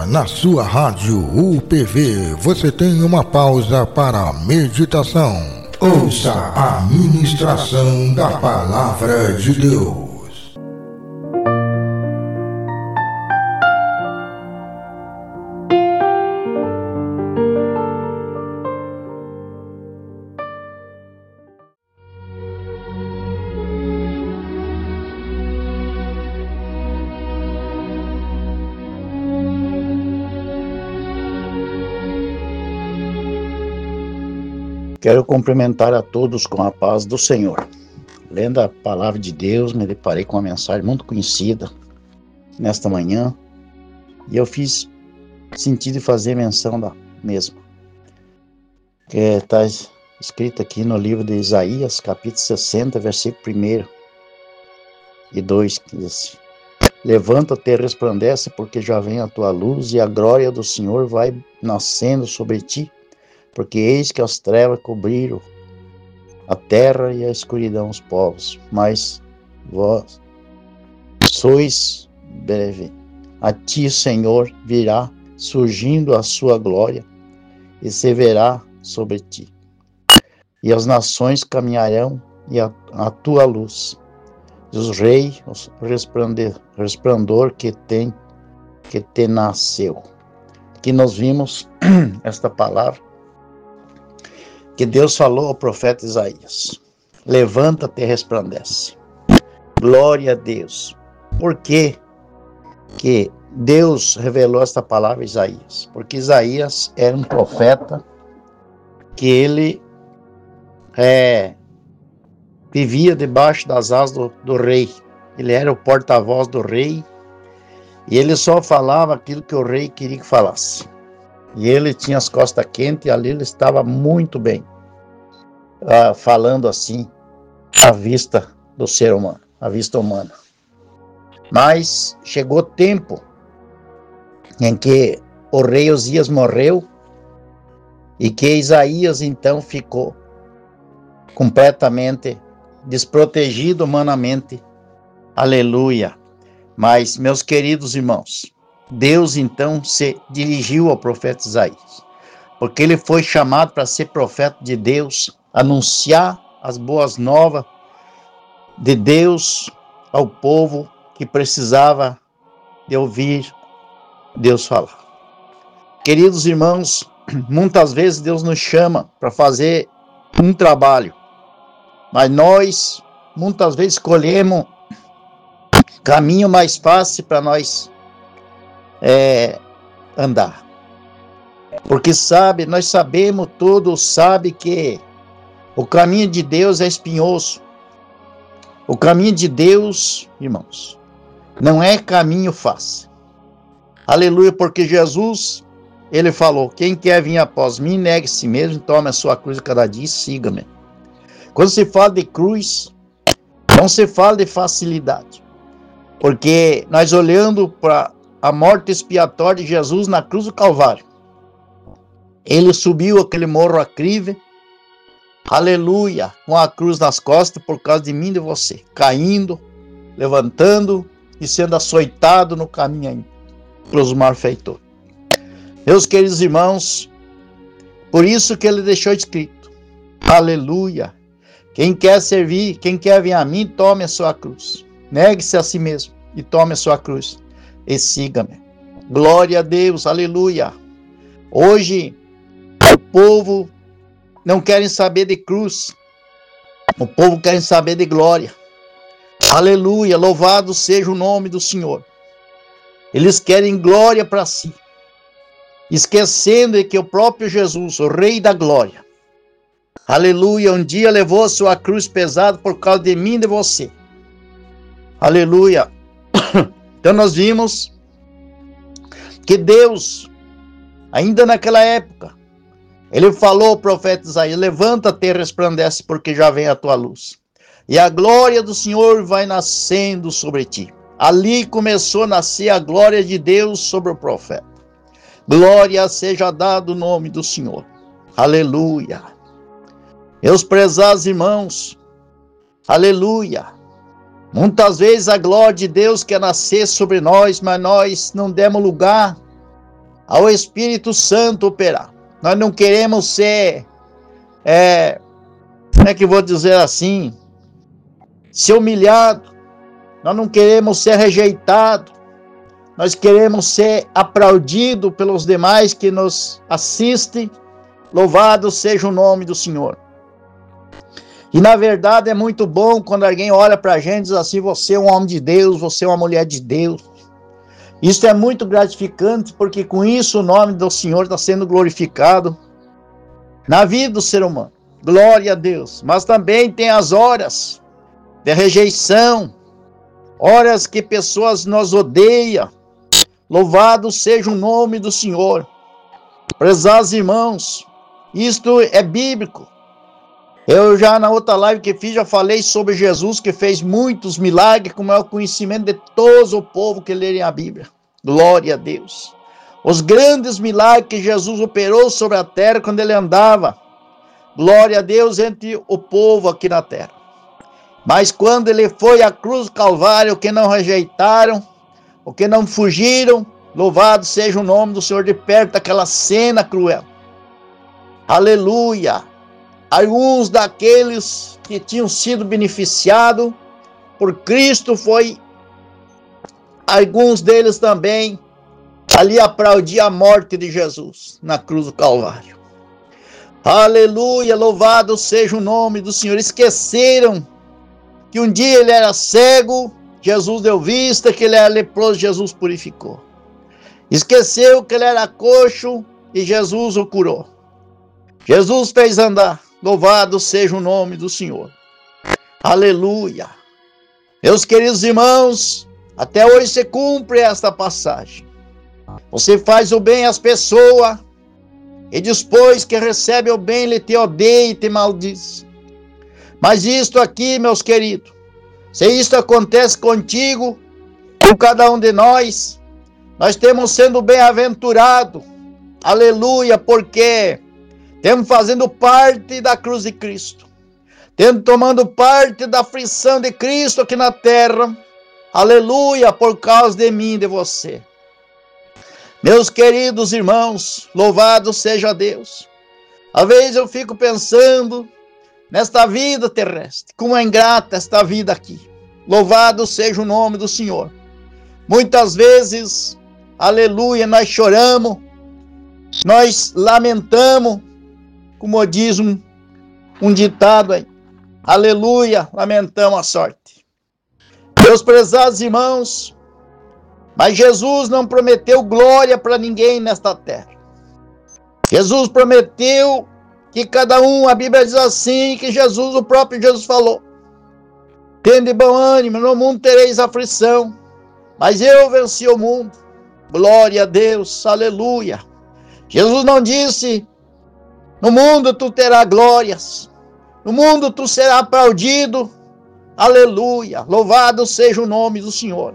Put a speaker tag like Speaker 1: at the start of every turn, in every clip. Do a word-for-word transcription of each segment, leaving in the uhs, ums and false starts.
Speaker 1: na sua rádio U P V, você tem uma pausa para a meditação. Ouça a ministração da Palavra de Deus.
Speaker 2: Quero cumprimentar a todos com a paz do Senhor. Lendo a palavra de Deus, me deparei com uma mensagem muito conhecida nesta manhã e eu fiz sentido de fazer menção da mesma. Que está escrito aqui no livro de Isaías, capítulo sessenta, versículo um e dois, que diz assim: Levanta-te e resplandece, porque já vem a tua luz e a glória do Senhor vai nascendo sobre ti. Porque eis que as trevas cobriram a terra e a escuridão os povos, mas vós sois breve. A ti, Senhor, virá surgindo a sua glória e se verá sobre ti. E as nações caminharão e a, a tua luz. E os reis, o resplendor, resplendor que tem, que te nasceu. Aqui nós vimos esta palavra que Deus falou ao profeta Isaías: levanta-te e resplandece. Glória a Deus. Por que que Deus revelou esta palavra a Isaías? Porque Isaías era um profeta que ele é, vivia debaixo das asas do, do rei. Ele era o porta-voz do rei e ele só falava aquilo que o rei queria que falasse. E ele tinha as costas quentes e ali ele estava muito bem, uh, falando assim, à vista do ser humano, à vista humana. Mas chegou tempo em que o rei Uzias morreu e que Isaías então ficou completamente desprotegido humanamente. Aleluia! Mas, meus queridos irmãos, Deus então se dirigiu ao profeta Isaías, porque ele foi chamado para ser profeta de Deus, anunciar as boas novas de Deus ao povo que precisava de ouvir Deus falar. Queridos irmãos, muitas vezes Deus nos chama para fazer um trabalho, mas nós muitas vezes escolhemos caminho mais fácil para nós É, andar, porque sabe, nós sabemos, todos sabem que o caminho de Deus é espinhoso. O caminho de Deus, irmãos, não é caminho fácil. Aleluia, porque Jesus, ele falou: quem quer vir após mim, negue a si mesmo, tome a sua cruz a cada dia e siga-me. Quando se fala de cruz, não se fala de facilidade, porque nós olhando para a morte expiatória de Jesus na cruz do Calvário, ele subiu aquele morro acrível, aleluia, com a cruz nas costas por causa de mim e de você, caindo, levantando e sendo açoitado no caminho ainda, pelos malfeitores. Meus queridos irmãos, por isso que ele deixou escrito, aleluia, quem quer servir, quem quer vir a mim, tome a sua cruz, negue-se a si mesmo e tome a sua cruz e siga-me. Glória a Deus, aleluia. Hoje, o povo não quer saber de cruz, o povo quer saber de glória. Aleluia, louvado seja o nome do Senhor. Eles querem glória para si, esquecendo que o próprio Jesus, o Rei da Glória, aleluia, um dia levou a sua cruz pesada por causa de mim e de você. Aleluia. Então nós vimos que Deus, ainda naquela época, ele falou ao profeta Isaías: levanta-te e resplandece, porque já vem a tua luz. E a glória do Senhor vai nascendo sobre ti. Ali começou a nascer a glória de Deus sobre o profeta. Glória seja dado o nome do Senhor. Aleluia. Meus prezados irmãos, aleluia. Muitas vezes a glória de Deus quer nascer sobre nós, mas nós não demos lugar ao Espírito Santo operar. Nós não queremos ser, é, como é que eu vou dizer assim, ser humilhado. Nós não queremos ser rejeitado. Nós queremos ser aplaudido pelos demais que nos assistem. Louvado seja o nome do Senhor. E na verdade é muito bom quando alguém olha para a gente e diz assim: você é um homem de Deus, você é uma mulher de Deus. Isso é muito gratificante, porque com isso o nome do Senhor está sendo glorificado na vida do ser humano. Glória a Deus. Mas também tem as horas de rejeição, horas que pessoas nos odeiam. Louvado seja o nome do Senhor. Prezados irmãos, isto é bíblico. Eu já na outra live que fiz, já falei sobre Jesus, que fez muitos milagres, como é o conhecimento de todo o povo que lerem a Bíblia. Glória a Deus. Os grandes milagres que Jesus operou sobre a terra quando ele andava. Glória a Deus entre o povo aqui na terra. Mas quando ele foi à cruz do Calvário, o que não rejeitaram, o que não fugiram, louvado seja o nome do Senhor, de perto daquela cena cruel. Aleluia. Alguns daqueles que tinham sido beneficiados por Cristo, foi alguns deles também ali aplaudir a morte de Jesus na cruz do Calvário. Aleluia, louvado seja o nome do Senhor. Esqueceram que um dia ele era cego, Jesus deu vista, que ele era leproso, Jesus purificou. Esqueceu que ele era coxo e Jesus o curou. Jesus fez andar. Louvado seja o nome do Senhor. Aleluia. Meus queridos irmãos, até hoje se cumpre esta passagem. Você faz o bem às pessoas, e depois que recebe o bem, ele te odeia e te maldiz. Mas isto aqui, meus queridos, se isto acontece contigo, com cada um de nós, nós temos sendo bem-aventurados. Aleluia, porque temos fazendo parte da cruz de Cristo. Temos tomando parte da aflição de Cristo aqui na terra. Aleluia, por causa de mim e de você. Meus queridos irmãos, louvado seja Deus. Às vezes eu fico pensando nesta vida terrestre, como é ingrata esta vida aqui. Louvado seja o nome do Senhor. Muitas vezes, aleluia, nós choramos, nós lamentamos, como diz um, um ditado aí. Aleluia, lamentamos a sorte. Meus prezados irmãos, mas Jesus não prometeu glória para ninguém nesta terra. Jesus prometeu que cada um, a Bíblia diz assim, que Jesus, o próprio Jesus falou: tende bom ânimo, no mundo tereis aflição, mas eu venci o mundo. Glória a Deus, aleluia. Jesus não disse: no mundo tu terás glórias, no mundo tu serás aplaudido. Aleluia, louvado seja o nome do Senhor.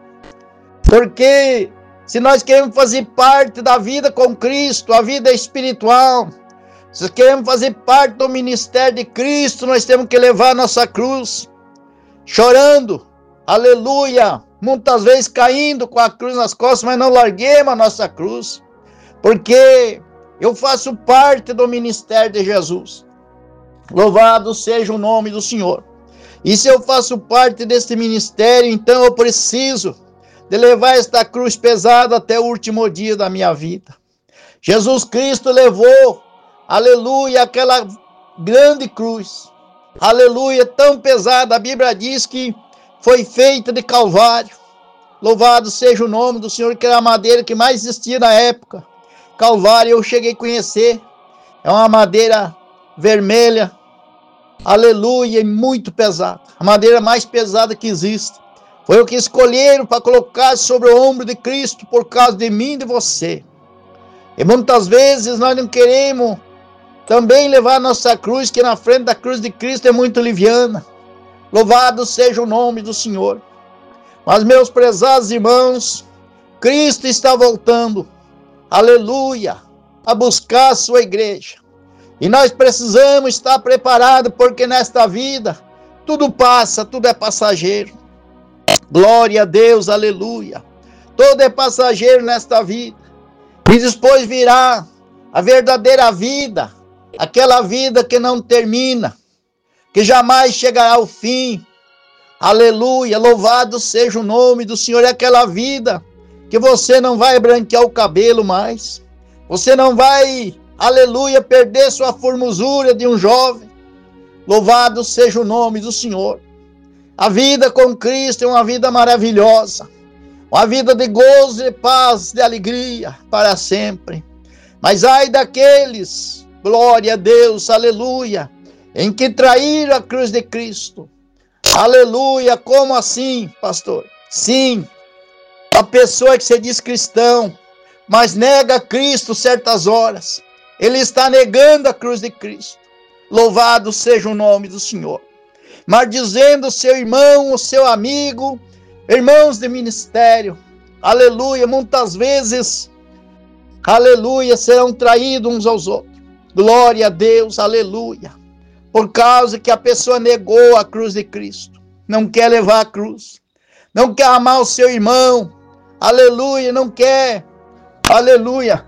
Speaker 2: Porque se nós queremos fazer parte da vida com Cristo, a vida espiritual, se queremos fazer parte do ministério de Cristo, nós temos que levar nossa cruz, chorando, aleluia, muitas vezes caindo com a cruz nas costas, mas não larguemos a nossa cruz, porque eu faço parte do ministério de Jesus. Louvado seja o nome do Senhor. E se eu faço parte desse ministério, então eu preciso de levar esta cruz pesada até o último dia da minha vida. Jesus Cristo levou, aleluia, aquela grande cruz, aleluia, tão pesada. A Bíblia diz que foi feita de Calvário. Louvado seja o nome do Senhor, que era a madeira que mais existia na época. Calvário eu cheguei a conhecer. É uma madeira vermelha, aleluia, e muito pesada. A madeira mais pesada que existe. Foi o que escolheram para colocar sobre o ombro de Cristo por causa de mim e de você. E muitas vezes nós não queremos também levar a nossa cruz, que na frente da cruz de Cristo é muito liviana. Louvado seja o nome do Senhor. Mas, meus prezados irmãos, Cristo está voltando, aleluia, a buscar a sua igreja. E nós precisamos estar preparados, porque nesta vida tudo passa, tudo é passageiro. Glória a Deus, aleluia. Todo é passageiro nesta vida. E depois virá a verdadeira vida, aquela vida que não termina, que jamais chegará ao fim. Aleluia, louvado seja o nome do Senhor. É aquela vida que você não vai branquear o cabelo mais, você não vai, aleluia, perder sua formosura de um jovem. Louvado seja o nome do Senhor. A vida com Cristo é uma vida maravilhosa, uma vida de gozo, de paz, de alegria para sempre. Mas ai daqueles, glória a Deus, aleluia, em que traíram a cruz de Cristo. Aleluia, como assim, pastor? Sim, a pessoa que se diz cristão, mas nega Cristo certas horas, ele está negando a cruz de Cristo. Louvado seja o nome do Senhor. Mas dizendo seu irmão, o seu amigo, irmãos de ministério, aleluia, muitas vezes, aleluia, serão traídos uns aos outros. Glória a Deus, aleluia. Por causa que a pessoa negou a cruz de Cristo, não quer levar a cruz, não quer amar o seu irmão, aleluia, não quer, aleluia,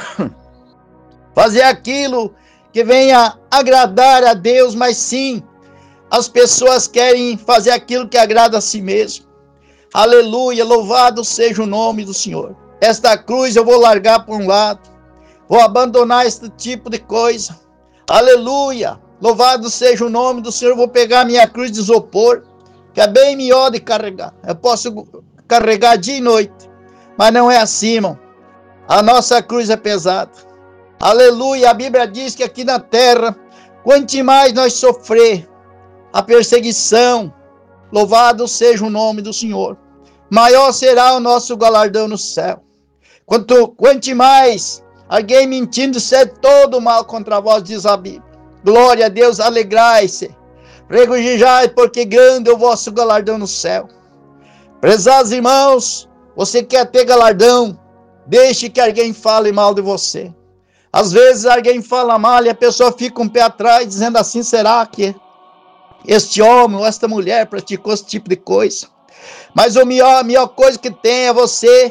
Speaker 2: fazer aquilo que venha agradar a Deus, mas sim, as pessoas querem fazer aquilo que agrada a si mesmo. Aleluia, louvado seja o nome do Senhor. Esta cruz eu vou largar por um lado, vou abandonar este tipo de coisa. Aleluia, louvado seja o nome do Senhor. Eu vou pegar minha cruz de isopor, que é bem melhor de carregar. Eu posso carregar dia e noite, mas não é assim, irmão. A nossa cruz é pesada. Aleluia, a Bíblia diz que aqui na terra, quanto mais nós sofrer a perseguição, louvado seja o nome do Senhor, maior será o nosso galardão no céu. Quanto, quanto mais alguém mentindo ser todo mal contra vós, diz a Bíblia. Glória a Deus, alegrai-se, regozijai, porque grande é o vosso galardão no céu. Prezados irmãos, você quer ter galardão, deixe que alguém fale mal de você. Às vezes alguém fala mal e a pessoa fica um pé atrás, dizendo assim, será que este homem ou esta mulher praticou esse tipo de coisa? Mas a melhor, a melhor coisa que tem é você,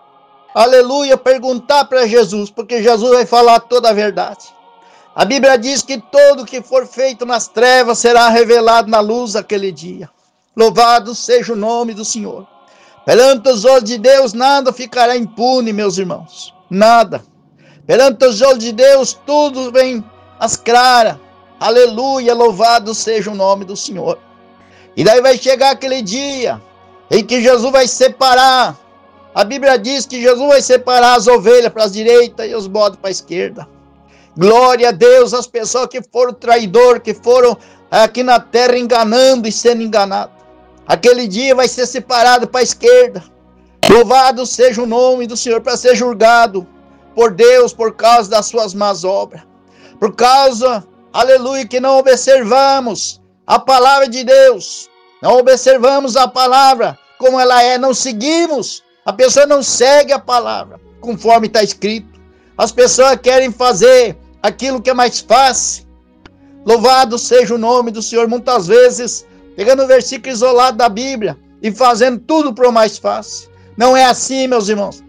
Speaker 2: aleluia, perguntar para Jesus, porque Jesus vai falar toda a verdade. A Bíblia diz que todo que for feito nas trevas será revelado na luz aquele dia. Louvado seja o nome do Senhor. Perante os olhos de Deus nada ficará impune, meus irmãos, nada. Perante os olhos de Deus tudo vem às claras. Aleluia, louvado seja o nome do Senhor. E daí vai chegar aquele dia em que Jesus vai separar. A Bíblia diz que Jesus vai separar as ovelhas para a direita e os bodes para a esquerda. Glória a Deus, as pessoas que foram traidores, que foram aqui na terra enganando e sendo enganados. Aquele dia vai ser separado para a esquerda. Louvado seja o nome do Senhor, para ser julgado por Deus por causa das suas más obras. Por causa, aleluia, que não observamos a palavra de Deus. Não observamos a palavra como ela é, não seguimos. A pessoa não segue a palavra conforme está escrito. As pessoas querem fazer aquilo que é mais fácil. Louvado seja o nome do Senhor. Muitas vezes, pegando o versículo isolado da Bíblia e fazendo tudo para o mais fácil. Não é assim, meus irmãos.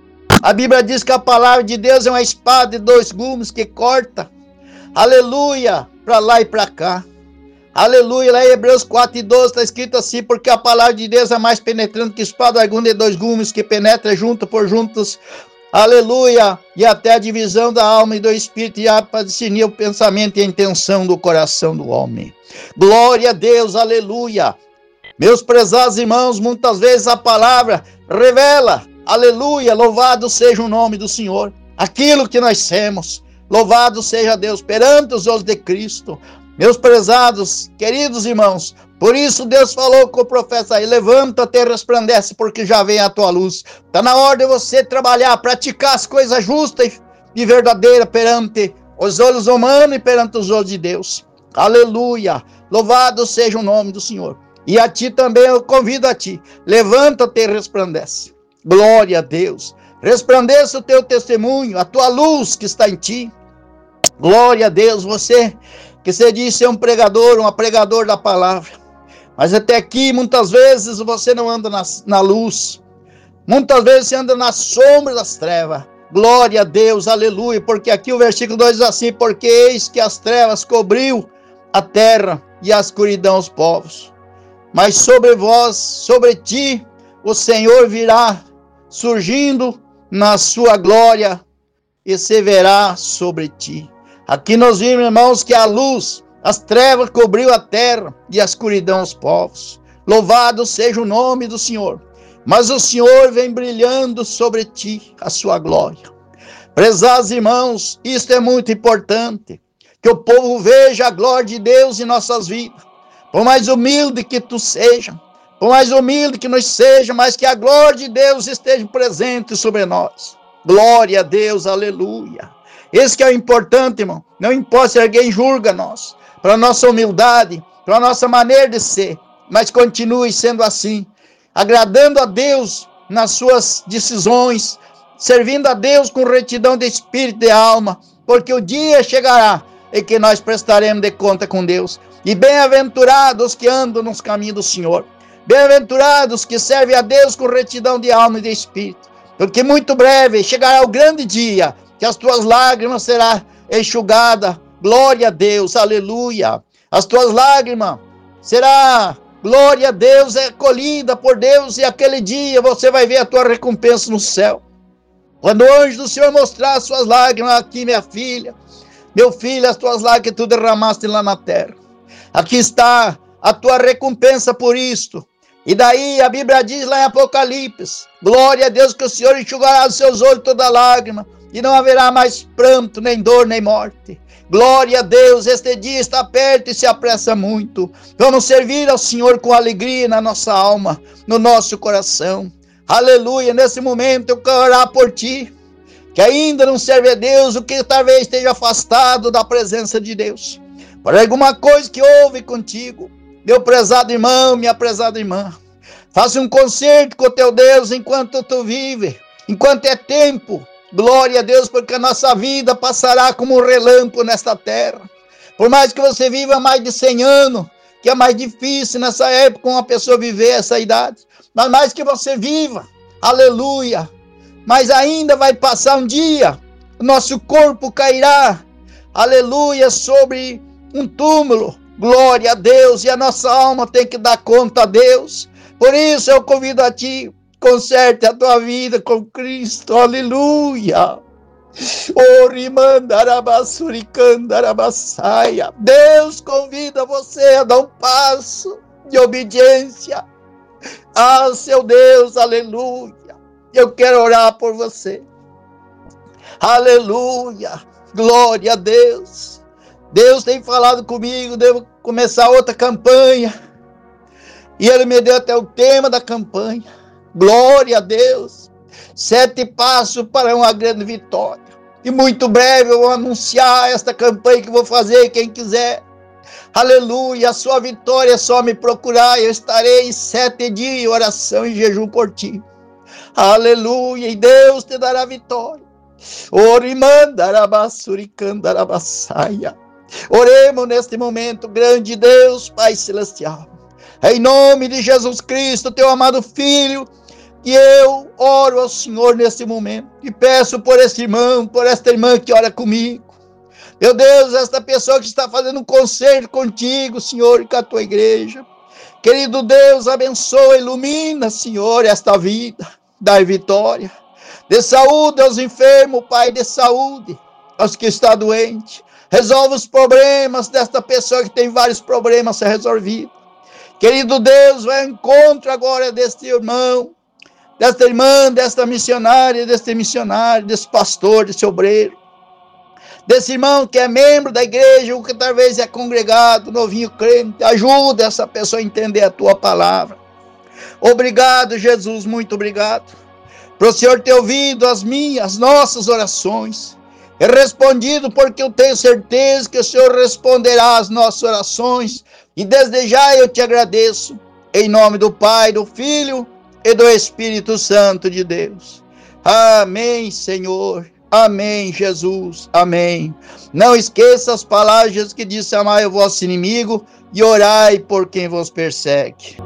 Speaker 2: A Bíblia diz que a palavra de Deus é uma espada de dois gumes que corta, aleluia, para lá e para cá. Aleluia, lá em Hebreus quatro e doze está escrito assim, porque a palavra de Deus é mais penetrante que espada aguda de dois gumes, que penetra junto por juntos, aleluia, e até a divisão da alma e do espírito, e há para discernir o pensamento e a intenção do coração do homem. Glória a Deus, aleluia. Meus prezados irmãos, muitas vezes a palavra revela, aleluia, louvado seja o nome do Senhor, aquilo que nós temos, louvado seja Deus, perante os olhos de Cristo. Meus prezados, queridos irmãos, por isso Deus falou com o profeta aí, levanta-te e resplandece, porque já vem a tua luz. Está na hora de você trabalhar, praticar as coisas justas e verdadeiras perante os olhos humanos e perante os olhos de Deus. Aleluia, louvado seja o nome do Senhor. E a ti também eu convido a ti, levanta-te e resplandece. Glória a Deus, resplandeça o teu testemunho, a tua luz que está em ti. Glória a Deus, você que você diz ser um pregador, uma pregador da palavra. Mas até aqui, muitas vezes, você não anda na, na luz. Muitas vezes você anda na sombra das trevas. Glória a Deus, aleluia, porque aqui o versículo dois diz assim, porque eis que as trevas cobriu a terra e a escuridão os povos. Mas sobre vós, sobre ti, o Senhor virá surgindo na sua glória e se verá sobre ti. Aqui nós vimos, irmãos, que a luz, as trevas cobriu a terra e a escuridão os povos. Louvado seja o nome do Senhor. Mas o Senhor vem brilhando sobre ti a sua glória. Prezados irmãos, isto é muito importante, que o povo veja a glória de Deus em nossas vidas. Por mais humilde que tu seja, por mais humilde que nós sejamos, mas que a glória de Deus esteja presente sobre nós. Glória a Deus, aleluia. Esse que é o importante, irmão. Não importa se alguém julga nós, para a nossa humildade, para a nossa maneira de ser, mas continue sendo assim, agradando a Deus nas suas decisões, servindo a Deus com retidão de espírito e de alma, porque o dia chegará em que nós prestaremos de conta com Deus. E bem-aventurados que andam nos caminhos do Senhor, bem-aventurados que servem a Deus com retidão de alma e de espírito, porque muito breve chegará o grande dia, que as tuas lágrimas serão enxugadas. Glória a Deus, aleluia. As tuas lágrimas serão, glória a Deus, é colhida por Deus, e aquele dia você vai ver a tua recompensa no céu. Quando o anjo do Senhor mostrar as suas lágrimas, aqui minha filha, meu filho, as tuas lágrimas que tu derramaste lá na terra. Aqui está a tua recompensa por isto. E daí a Bíblia diz lá em Apocalipse, glória a Deus que o Senhor enxugará dos seus olhos toda lágrima, e não haverá mais pranto, nem dor, nem morte. Glória a Deus, este dia está perto e se apressa muito. Vamos servir ao Senhor com alegria na nossa alma, no nosso coração. Aleluia, nesse momento eu quero orar por ti, que ainda não serve a Deus, o que talvez esteja afastado da presença de Deus, por alguma coisa que houve contigo. Meu prezado irmão, minha prezada irmã, faça um concerto com o teu Deus enquanto tu vive, enquanto é tempo. Glória a Deus, porque a nossa vida passará como um relâmpago nesta terra. Por mais que você viva mais de cem anos, que é mais difícil nessa época uma pessoa viver essa idade, mas mais que você viva, aleluia, mas ainda vai passar um dia, o nosso corpo cairá, aleluia, sobre um túmulo. Glória a Deus, e a nossa alma tem que dar conta a Deus. Por isso eu convido a ti, conserte a tua vida com Cristo, aleluia. Deus convida você a dar um passo de obediência ao seu Deus, aleluia. Eu quero orar por você, aleluia, glória a Deus. Deus tem falado comigo, devo começar outra campanha, e Ele me deu até o tema da campanha. Glória a Deus, sete passos para uma grande vitória. E muito breve eu vou anunciar esta campanha que vou fazer, quem quiser. Aleluia, a sua vitória é só me procurar, eu estarei sete dias em oração e jejum por ti. Aleluia, e Deus te dará vitória. Oremos neste momento, grande Deus, Pai Celestial. Em nome de Jesus Cristo, teu amado Filho, que eu oro ao Senhor neste momento, e peço por este irmão, por esta irmã que ora comigo. Meu Deus, esta pessoa que está fazendo um concerto contigo, Senhor, e com a tua igreja. Querido Deus, abençoa, ilumina, Senhor, esta vida, dá vitória. Dê saúde aos enfermos, Pai, dê saúde aos que estão doentes. Resolve os problemas desta pessoa que tem vários problemas a ser resolvidos. Querido Deus, vai ao encontro agora deste irmão, desta irmã, desta missionária, deste missionário, desse pastor, desse obreiro, desse irmão que é membro da igreja, ou que talvez é congregado, novinho crente. Ajuda essa pessoa a entender a tua palavra. Obrigado, Jesus, muito obrigado, por o Senhor ter ouvido as minhas, as nossas orações, e respondido, porque eu tenho certeza que o Senhor responderá às nossas orações, e desde já eu te agradeço, em nome do Pai, do Filho e do Espírito Santo de Deus. Amém, Senhor. Amém, Jesus. Amém. Não esqueça as palavras que disse: amai o vosso inimigo e orai por quem vos persegue.